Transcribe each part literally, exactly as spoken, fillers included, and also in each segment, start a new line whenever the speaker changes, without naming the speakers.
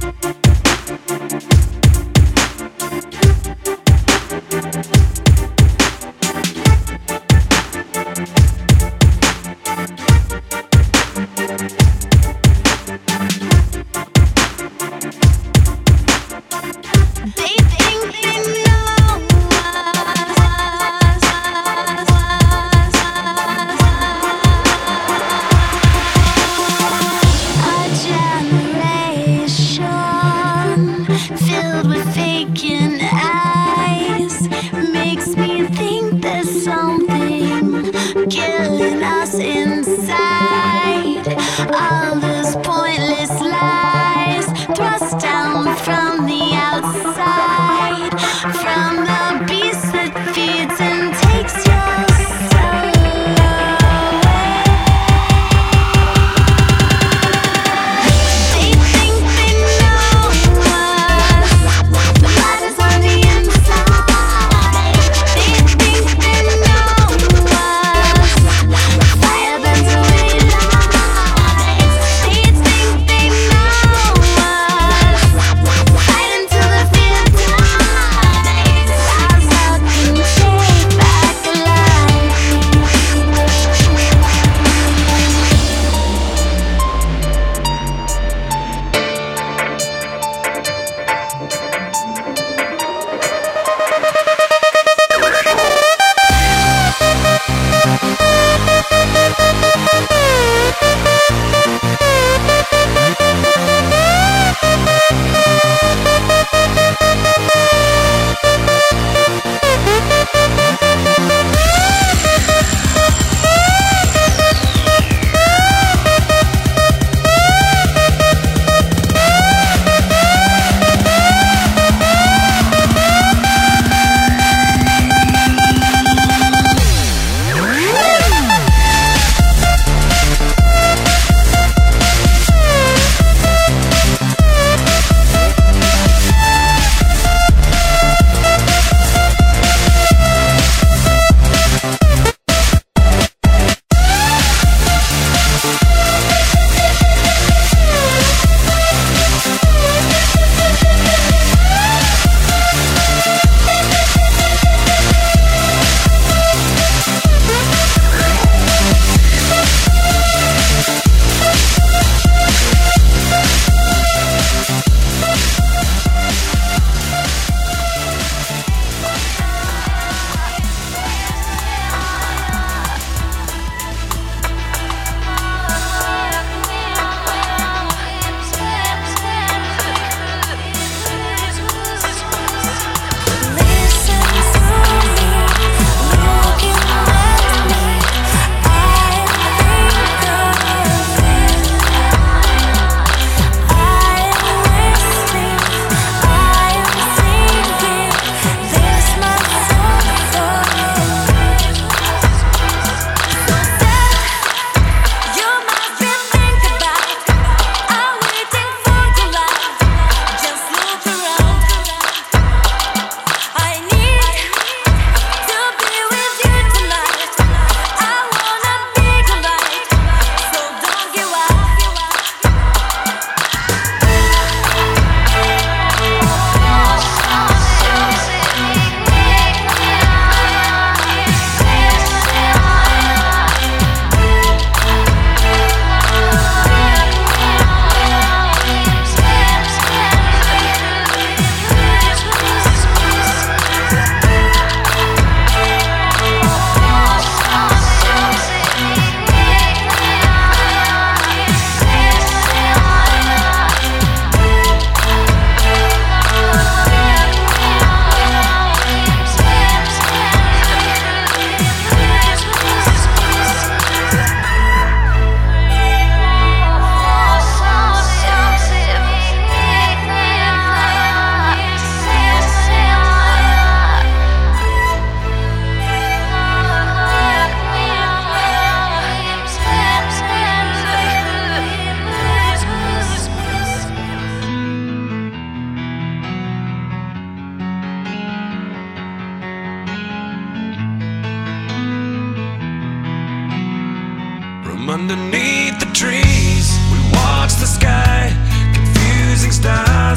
underneath the trees, we watch the sky, confusing stars.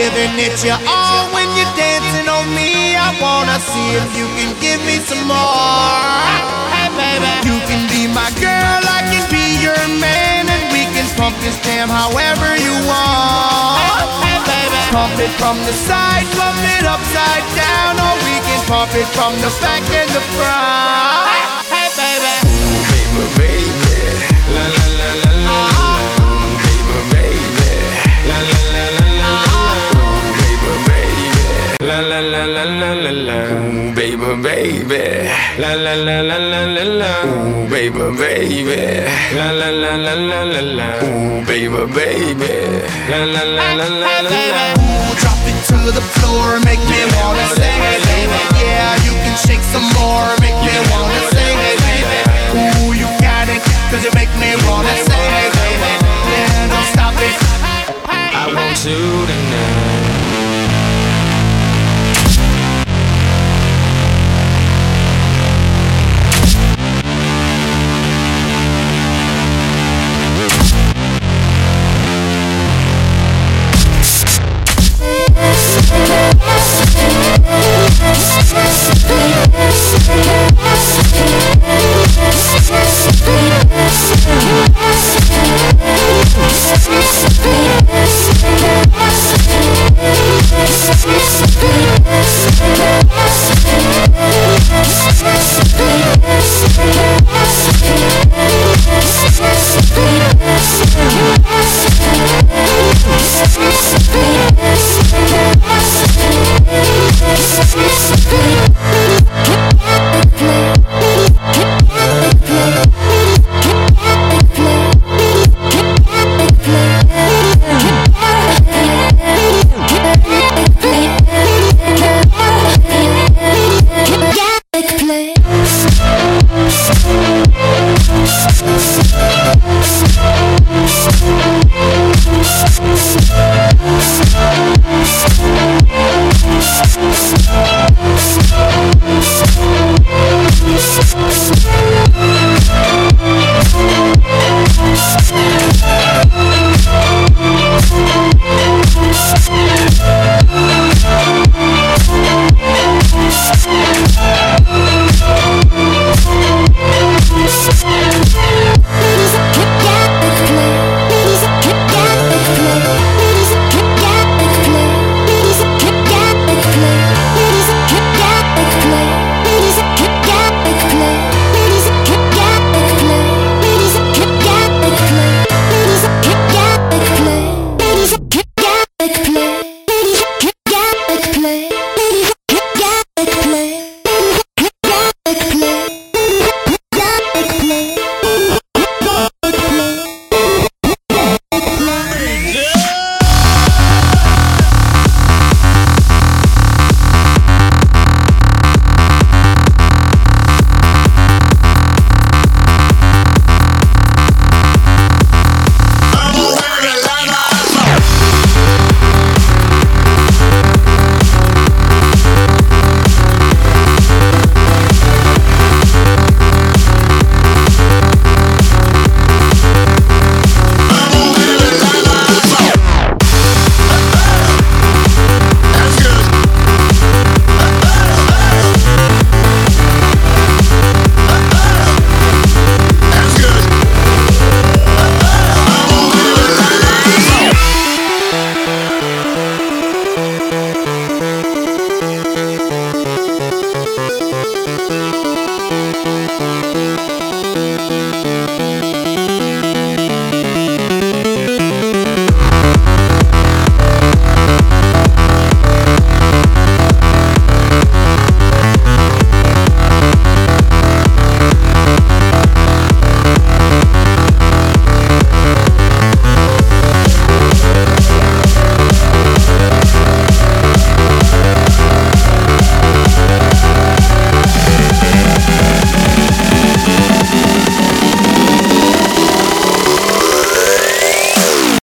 giving it your all when you're dancing on me. I wanna see if you can give me some more. Hey baby, you can be my girl, I can be your man, and we can pump this jam however you want. Hey baby, pump it from the side, pump it upside down, or we can pump it from the back and the front. Hey baby,
ooh baby, baby, la la la la la, ooh baby, baby, la la la la la, ooh baby, baby, la la la la la la la, ooh baby, baby, la la la la la la la, ooh baby, baby, la la la la la la la, ooh baby, baby, la la la la la la la.
Ooh, drop it to the floor, make me wanna say, hey baby, yeah, you can shake some more, make me wanna say, hey baby, ooh, you got it, cause you make me wanna say, hey baby, yeah, don't stop it.
I want you tonight.